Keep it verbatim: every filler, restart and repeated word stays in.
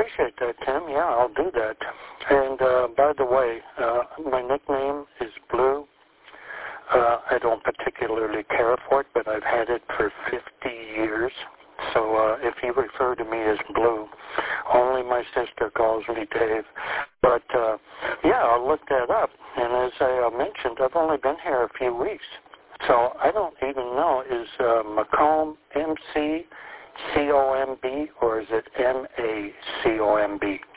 appreciate that, Tim. Yeah, I'll do that. And uh, by the way, uh, my nickname is Blue. Uh, I don't particularly care for it, but I've had it for fifty years. So uh, if you refer to me as Blue, only my sister calls me Dave. But, uh, yeah, I'll look that up. And as I uh, mentioned, I've only been here a few weeks. So I don't even know, is uh, Macomb M C C O M B or is it M A C O M B?